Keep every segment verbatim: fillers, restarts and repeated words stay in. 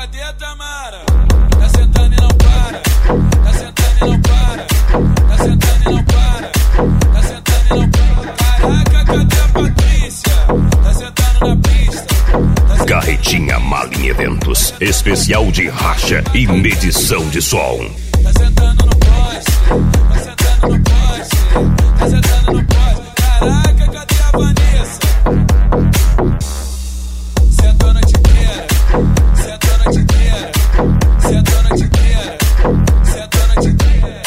cadê a Tamara? Tá sentando e não para. Tá sentando e não para. Tá sentando e não para. Tá sentando e não para. Caraca, cadê a Patrícia? Tá sentando na pista. Tá Carretinha Malin Eventos, especial de racha e medição de som. Tá sentando no poste. Tá sentando no poste. Tá sentando no poste. Caraca, cadê a Vanessa? Sentou a noite inteira. Sentou a noite inteira. Sentou a noite inteira. Sentou a noite inteira.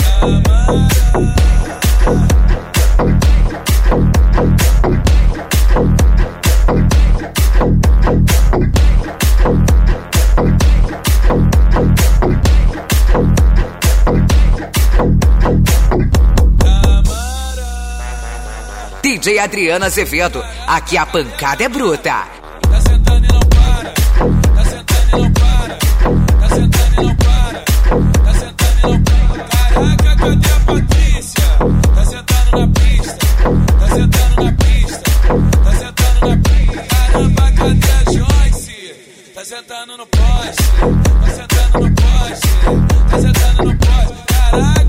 D J Adriana Azevedo, aqui a pancada é bruta. Tá sentando e não para. Tá sentando e não para. Tá sentando e não para. Tá sentando e não para. Caraca, cadê a Patrícia? Tá sentando na pista. Tá sentando na pista. Tá sentando na pista. Caramba, cadê a Joyce? Tá sentando no poste. Tá sentando no poste. Tá sentando no poste. Caraca.